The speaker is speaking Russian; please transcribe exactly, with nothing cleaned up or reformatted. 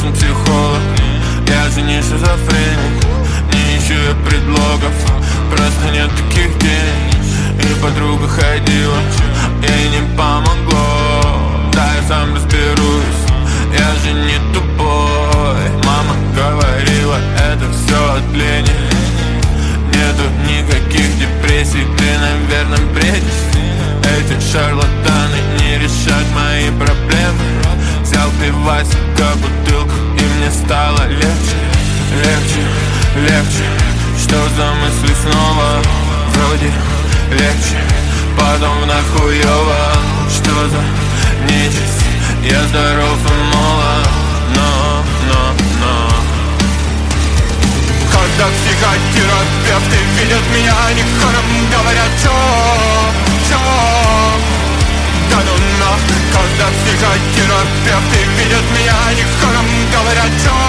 нужен психолог. Я же не шизофреник, не ищу я предлогов, просто нет таких денег. И подруга ходила, ей не помогло. Да, я сам разберусь, я же не тупой. Мама говорила, это все от лени. Нету никаких депрессий, ты, наверное, бредишь. Эти шарлатаны не решат мои проблемы. Взял пивасика, бутылку, и мне стало легче. Легче, легче. Что за мысли снова? Вроде легче, потом вновь хуёво. Что за нечисть? Я здоров и молод, но, но, но когда психотерапевты видят меня, они хором говорят: чё, чё? Да ну нах. Когда психотерапевты видят меня, они хором говорят: чё?